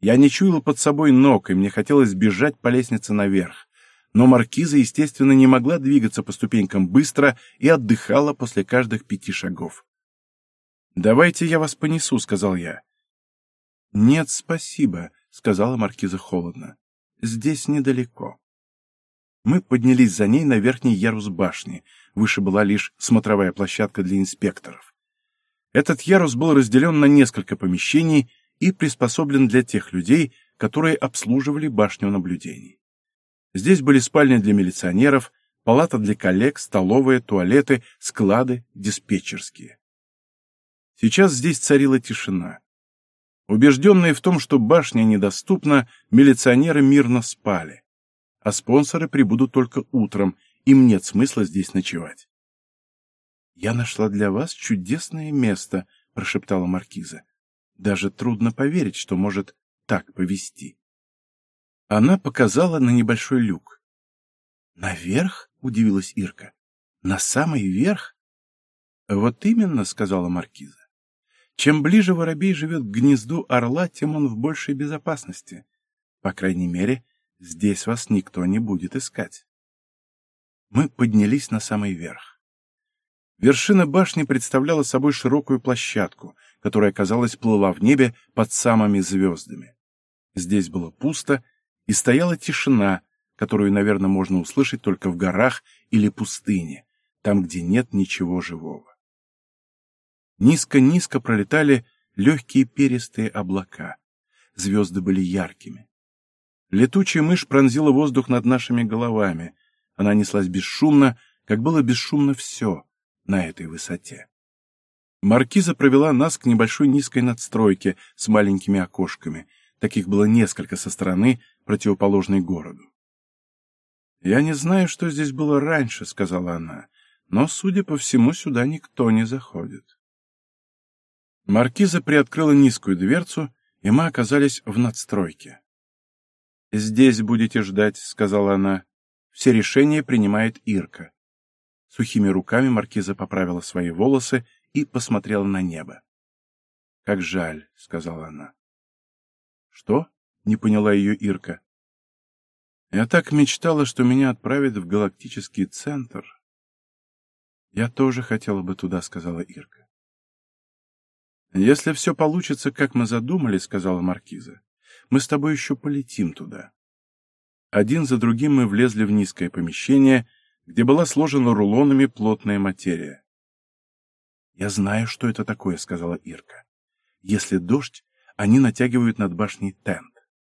Я не чуял под собой ног, и мне хотелось бежать по лестнице наверх. Но маркиза, естественно, не могла двигаться по ступенькам быстро и отдыхала после каждых 5 шагов. «Давайте я вас понесу», — сказал я. «Нет, спасибо», — сказала маркиза холодно. «Здесь недалеко». Мы поднялись за ней на верхний ярус башни. Выше была лишь смотровая площадка для инспекторов. Этот ярус был разделен на несколько помещений и приспособлен для тех людей, которые обслуживали башню наблюдений. Здесь были спальни для милиционеров, палата для коллег, столовая, туалеты, склады, диспетчерские. Сейчас здесь царила тишина. Убежденные в том, что башня недоступна, милиционеры мирно спали. А спонсоры прибудут только утром, им нет смысла здесь ночевать. «Я нашла для вас чудесное место», — прошептала маркиза. «Даже трудно поверить, что может так повести». Она показала на небольшой люк. «Наверх?» — удивилась Ирка. «На самый верх?» «Вот именно», — сказала маркиза. «Чем ближе воробей живет к гнезду орла, тем он в большей безопасности. По крайней мере, здесь вас никто не будет искать». Мы поднялись на самый верх. Вершина башни представляла собой широкую площадку, которая, казалось, плыла в небе под самыми звездами. Здесь было пусто, и стояла тишина, которую, наверное, можно услышать только в горах или пустыне, там, где нет ничего живого. Низко-низко пролетали легкие перистые облака. Звезды были яркими. Летучая мышь пронзила воздух над нашими головами. Она неслась бесшумно, как было бесшумно все на этой высоте. Маркиза провела нас к небольшой низкой надстройке с маленькими окошками. Таких было несколько со стороны, противоположной городу. «Я не знаю, что здесь было раньше», — сказала она, «но, судя по всему, сюда никто не заходит». Маркиза приоткрыла низкую дверцу, и мы оказались в надстройке. «Здесь будете ждать», — сказала она. «Все решения принимает Ирка». Сухими руками маркиза поправила свои волосы и посмотрела на небо. «Как жаль», — сказала она. «Что?» — не поняла ее Ирка. «Я так мечтала, что меня отправят в галактический центр». «Я тоже хотела бы туда», — сказала Ирка. «Если все получится, как мы задумали», — сказала маркиза, — «мы с тобой еще полетим туда». Один за другим мы влезли в низкое помещение, где была сложена рулонами плотная материя. «Я знаю, что это такое», — сказала Ирка. «Если дождь, они натягивают над башней тент».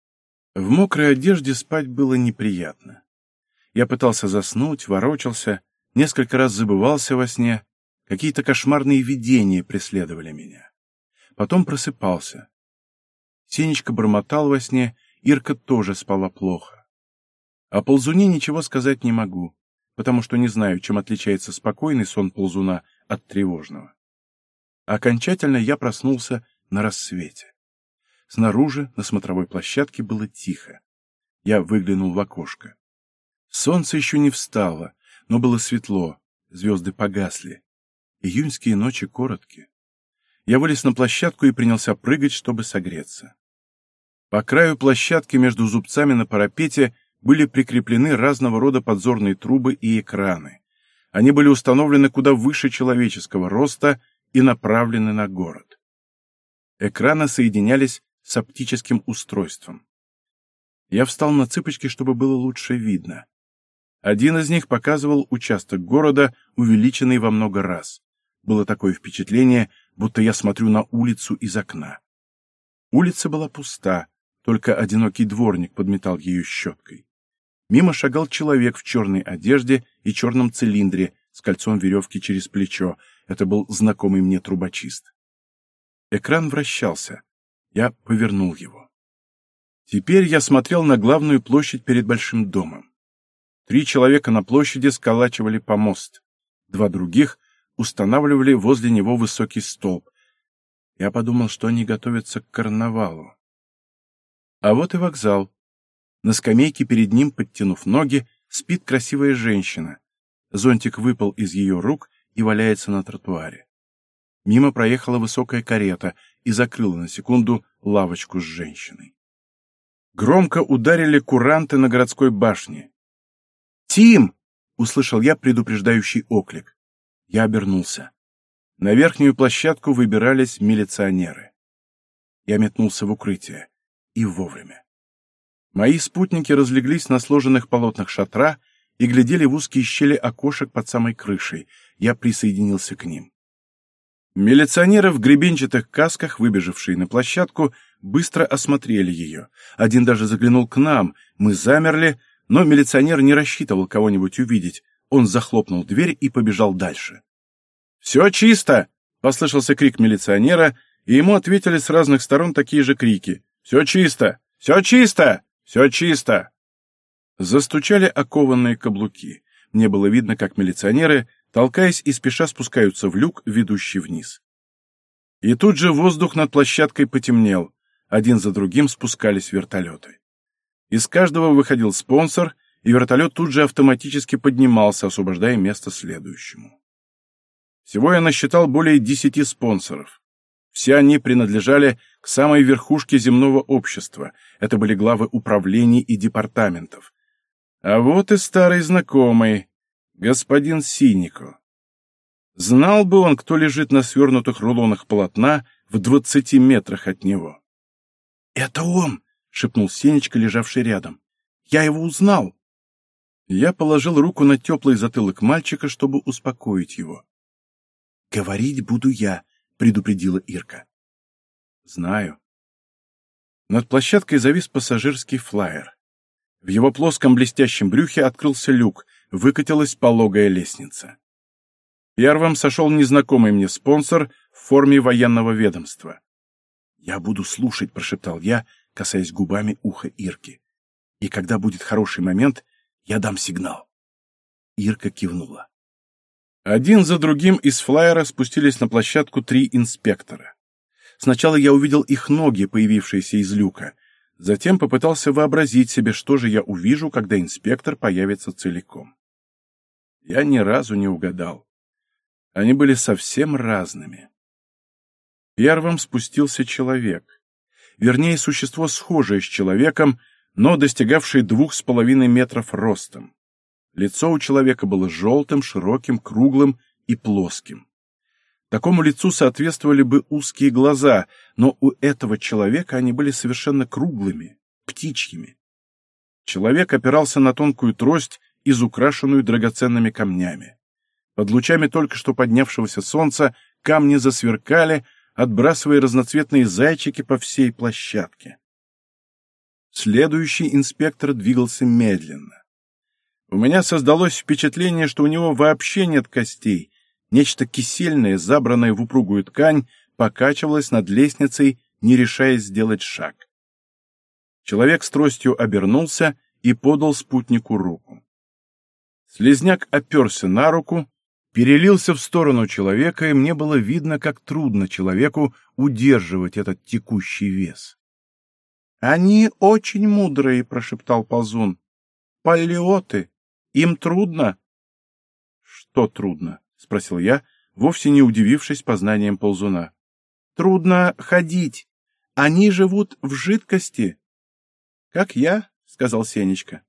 В мокрой одежде спать было неприятно. Я пытался заснуть, ворочался, несколько раз забывался во сне, какие-то кошмарные видения преследовали меня. Потом просыпался. Сенечка бормотал во сне, Ирка тоже спала плохо. О ползуне ничего сказать не могу, потому что не знаю, чем отличается спокойный сон ползуна от тревожного. Окончательно я проснулся на рассвете. Снаружи, на смотровой площадке, было тихо. Я выглянул в окошко. Солнце еще не встало, но было светло, звезды погасли. Июньские ночи короткие. Я вылез на площадку и принялся прыгать, чтобы согреться. По краю площадки между зубцами на парапете были прикреплены разного рода подзорные трубы и экраны. Они были установлены куда выше человеческого роста и направлены на город. Экраны соединялись с оптическим устройством. Я встал на цыпочки, чтобы было лучше видно. Один из них показывал участок города, увеличенный во много раз. Было такое впечатление, будто я смотрю на улицу из окна. Улица была пуста, только одинокий дворник подметал ее щеткой. Мимо шагал человек в черной одежде и черном цилиндре с кольцом веревки через плечо. Это был знакомый мне трубочист. Экран вращался. Я повернул его. Теперь я смотрел на главную площадь перед большим домом. 3 человека на площади сколачивали помост. 2 других устанавливали возле него высокий столб. Я подумал, что они готовятся к карнавалу. А вот и вокзал. На скамейке перед ним, подтянув ноги, спит красивая женщина. Зонтик выпал из ее рук и валяется на тротуаре. Мимо проехала высокая карета и закрыла на секунду лавочку с женщиной. Громко ударили куранты на городской башне. «Тим!» — услышал я предупреждающий оклик. Я обернулся. На верхнюю площадку выбирались милиционеры. Я метнулся в укрытие. И вовремя. Мои спутники разлеглись на сложенных полотнах шатра и глядели в узкие щели окошек под самой крышей. Я присоединился к ним. Милиционеры в гребенчатых касках, выбежавшие на площадку, быстро осмотрели ее. Один даже заглянул к нам. Мы замерли, но милиционер не рассчитывал кого-нибудь увидеть. Он захлопнул дверь и побежал дальше. «Все чисто!» — послышался крик милиционера, и ему ответили с разных сторон такие же крики. «Все чисто! Все чисто! Все чисто!» Застучали окованные каблуки. Мне было видно, как милиционеры, толкаясь и спеша, спускаются в люк, ведущий вниз. И тут же воздух над площадкой потемнел. Один за другим спускались вертолеты. Из каждого выходил спонсор, и вертолет тут же автоматически поднимался, освобождая место следующему. Всего я насчитал более 10 спонсоров. Все они принадлежали к самой верхушке земного общества. Это были главы управлений и департаментов. А вот и старый знакомый, господин Синико. Знал бы он, кто лежит на свернутых рулонах полотна в 20 метрах от него. «Это он!» — шепнул Сенечка, лежавший рядом. «Я его узнал!» Я положил руку на теплый затылок мальчика, чтобы успокоить его. «Говорить буду я», — предупредила Ирка. «Знаю». Над площадкой завис пассажирский флайер. В его плоском блестящем брюхе открылся люк, выкатилась пологая лестница. Первым сошел незнакомый мне спонсор в форме военного ведомства. «Я буду слушать», — прошептал я, касаясь губами уха Ирки. «И когда будет хороший момент, я дам сигнал». Ирка кивнула. Один за другим из флайера спустились на площадку 3 инспектора. Сначала я увидел их ноги, появившиеся из люка. Затем попытался вообразить себе, что же я увижу, когда инспектор появится целиком. Я ни разу не угадал. Они были совсем разными. Первым спустился человек. Вернее, существо схожее с человеком, но достигавшее 2,5 метров ростом. Лицо у человека было желтым, широким, круглым и плоским. Такому лицу соответствовали бы узкие глаза, но у этого человека они были совершенно круглыми, птичьими. Человек опирался на тонкую трость, изукрашенную драгоценными камнями. Под лучами только что поднявшегося солнца камни засверкали, отбрасывая разноцветные зайчики по всей площадке. Следующий инспектор двигался медленно. У меня создалось впечатление, что у него вообще нет костей. Нечто кисельное, забранное в упругую ткань, покачивалось над лестницей, не решаясь сделать шаг. Человек с тростью обернулся и подал спутнику руку. Слизняк оперся на руку, перелился в сторону человека, и мне было видно, как трудно человеку удерживать этот текущий вес. «Они очень мудрые», — прошептал ползун. «Палеоты. Им трудно?» «Что трудно?» — спросил я, вовсе не удивившись познанием ползуна. «Трудно ходить. Они живут в жидкости». «Как я», — сказал Сенечка.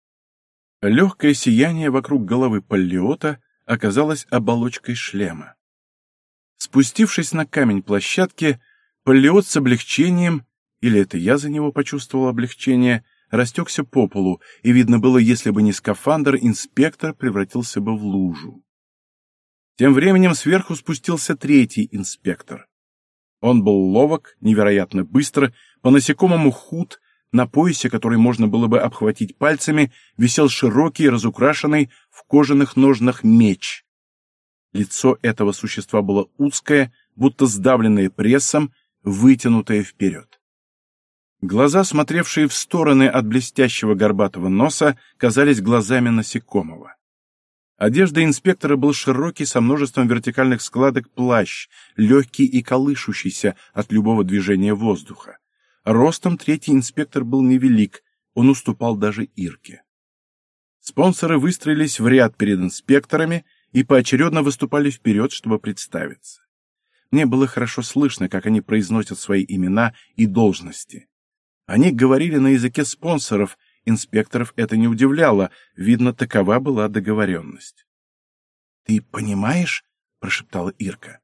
Легкое сияние вокруг головы палеота оказалось оболочкой шлема. Спустившись на камень площадки, палеот с облегчением, или это я за него почувствовал облегчение, растекся по полу, и видно было, если бы не скафандр, инспектор превратился бы в лужу. Тем временем сверху спустился 3-й инспектор. Он был ловок, невероятно быстро, по-насекомому худ, на поясе, который можно было бы обхватить пальцами, висел широкий, разукрашенный в кожаных ножнах меч. Лицо этого существа было узкое, будто сдавленное прессом, вытянутое вперед. Глаза, смотревшие в стороны от блестящего горбатого носа, казались глазами насекомого. Одежда инспектора был широкий, со множеством вертикальных складок плащ, легкий и колышущийся от любого движения воздуха. Ростом 3-й инспектор был невелик, он уступал даже Ирке. Спонсоры выстроились в ряд перед инспекторами и поочередно выступали вперед, чтобы представиться. Мне было хорошо слышно, как они произносят свои имена и должности. Они говорили на языке спонсоров, инспекторов это не удивляло, видно, такова была договоренность. — Ты понимаешь, — прошептала Ирка,